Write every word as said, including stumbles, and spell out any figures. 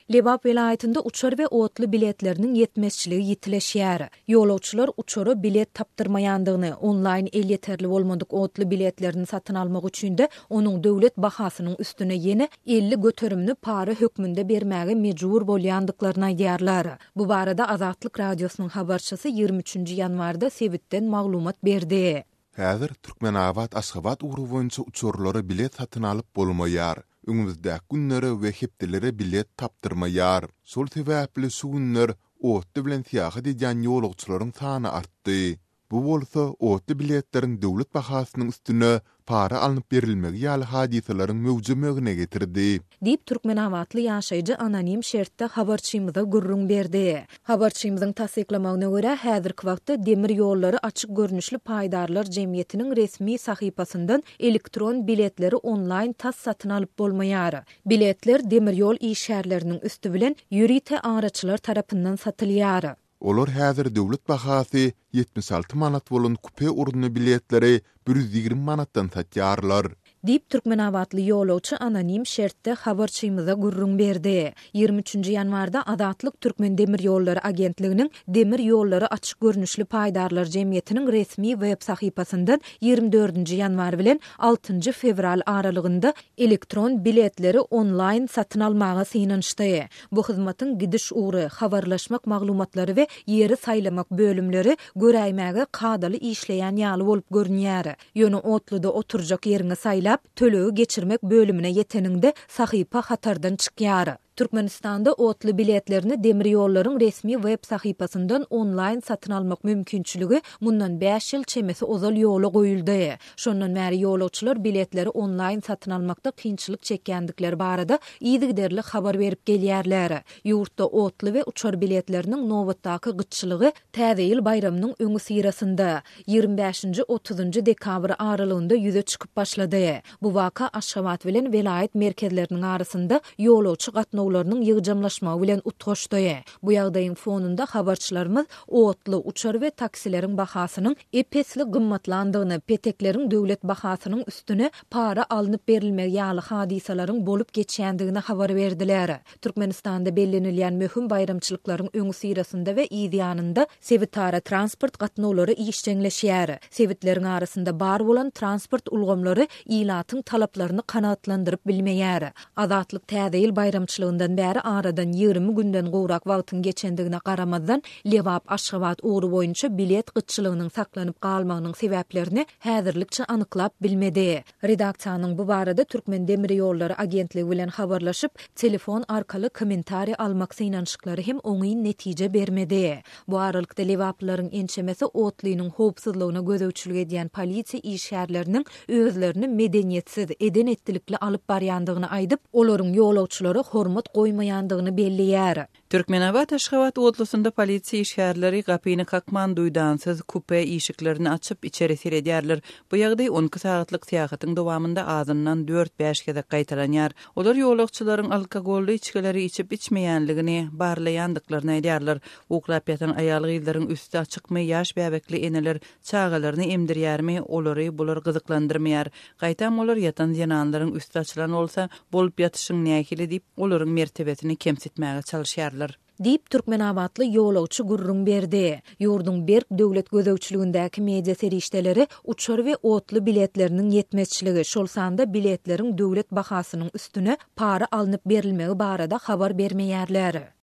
Lebap vilayetinde uçar ve otlu biletlerinin yetmezçiligi yitileşýär. Ýolawçylar uçary bilet tapdyrmaýandygyny, online el yeterli bolmadyk otlu biletlerini satyn almak üçin de onuň döwlet bahasynyň üstüne ýene elli göterimli para hökmünde bermäge mejbur bolýandyklaryny aýdýarlar. Bu barada Azatlyk radiosynyň habarçysy ýygrimi üçünji ýanwarda Sebitden maglumat berdi. Häzir Türkmenabat Aşgabat ugru boýunça uçurlary bilet satyn alyp bolmaýar. Öňümizde günleri we hepdelere bilet tapdyrmaýar. Şol sebäpli şu günler otly bilen syýahat edýän ýolagçylaryň sany artdy. Bu bolsa otly biletleriň döwlet bahasynyň üstüne para alınıp berilmegi ýaly hadisalaryň mewjudmegine getirdi. Dip Türkmenabatly ýaşaýjy anonim şertde habarçymyza gurrun berdi. Habarçymyzyň tasdiklamagyna görä häzirki wagtda demir ýollary açyk görnüşli paýdarlar jemgyýetiniň resmi sahypasyndan elektron biletleri online tas satyn alyp bolmaýar. Biletler demir ýol işgärleriniň üstü bilen ýürite araçylar tarapyndan satylýar. Olar häzir döwlet bahasy yetmiş alty manat bolan kupe urduny biletleri bir yüz ýygrimi manatdan satýarlar. Dip Türkmenabatly ýolawçy anonim şertde habarçymyza gurrun berdi. ýygrimi üçünji ýanwarda Azatlyk Türkmen demir ýollary agentliginiň demir ýollary açyk görnüşli paýdarlar jemgyýetiniň resmi web sahypasyndan ýygrimi dördünji ýanwar bilen altynjy fevral aralygynda elektron biletleri online satyn almaga synanşdy. Bu hyzmatyň gidiş ugry, habarlaşmak maglumatlary we ýeri saýlamak bölümleri göräýmäge kadaly işleýän ýaly bolup görünýär. Ýöne otluda oturjak ýeriňe saýlap tölegi geçirmek bölümüne yeteninde sahypa hatardan çykýar. Türkmenistanda otlu biletlerini demir ýollaryň resmi web sahypasyndan online satyn almak mümkinçiligi mundan beş ýyl çemesi ozal ýola goýuldy. Şondan bäri ýolawçylar biletleri online satyn almakda kynçylyk çekýändikleri barada ýygyderli habar berip gelýärler. Ýurtda otlu we uçar biletleriniň nowatdaky gyçylygy täze ýyl bayramynyň öňü syrasynda ýygrimi beşinji otuzunji dekabr aralygynda ýüze çykyp başlady. Bu waka Aşgabat bilen velayet merkezleriniň arasynda ýolawçy gatnaw ularynyň ýygjamlaşmagy bilen utgaşdy. Bu ýagdaýyň fonunda habarçylarymyz otly uçar we taksileriň bahasynyň epesli gymmatlandygyny, petekleriň döwlet bahasynyň üstüne para alınıp berilmegi ýaly hadisalaryň bolup geçýändigine habar berdiler. Türkmenistanda bellenilýän möhüm bayramçylyklaryň öňü syrasynda we ýanynda sebitara transport gatnawlary işçiňleşýär. Sebitleriň arasynda bar bolan transport ulgamlary ýylatyň talaplaryny kanaatlandyryp bilmeýär. Azatlyk täze ýyl bayramçylygy ondan bäri aradan ýygrimi günden gowrak wagtyň geçendigine garamazdan Lebap Aşgabat ugru boýunça bilet gyçylygynyň saklanyp galmagynyň sebäplerini häzirlikçe anyklap bilmedi. Redaksiýanyň bu barada Türkmen demir ýollary agentligi bilen habarlaşyp telefon arkaly kommentari almak synanşyklary hem oňy netije bermedi. Bu aralykda Lebaplaryň ençemesi otlynyň howpsuzlygyna gözegçilik edýän polisiýa işgärleriniň özlerini medeniýetsiz, eden etdilikli alyp barýandygyny aýdyp, olaryň ýolawçylary hormat goýmaýandygyny belliyär. Türkmenabat Aşgabat otlysynda polisiýa işgärleri gapyny kakman duýdansyz kupe işiklerini açyp içeri siredýärler. Bu ýagdaý on iki saatlyk syýahatyň dowamında azyndan dört beş kere gaýtalanýar. Olar ýolagçylaryň alkogolly içkileri içip içmeýänligini barlaýandyklaryny aýdýarlar. Uklapiýatan aýaly ýyllaryň üstü açykmy, ýaş bäbekli eneler çağalaryny emdirýärmi, olary bular gyzyklandyrmaýar. Gaýtam olar ýatan ýananlaryň üstü açylan bolsa, bolup ýatyşyň näkili diýip olaryň mertebetini kemsitmäge çalışýarlar. Dip Türkmenabatly ýolawçy gurrun berdi. Ýurdun Berk döwlet gözegçiligindäki media serişdeleri uçar we otly biletleriniň yetmezçiligi, şol sanda biletleriň döwlet bahasynyň üstüne para alınıp berilmegi barada habar bermeýärler.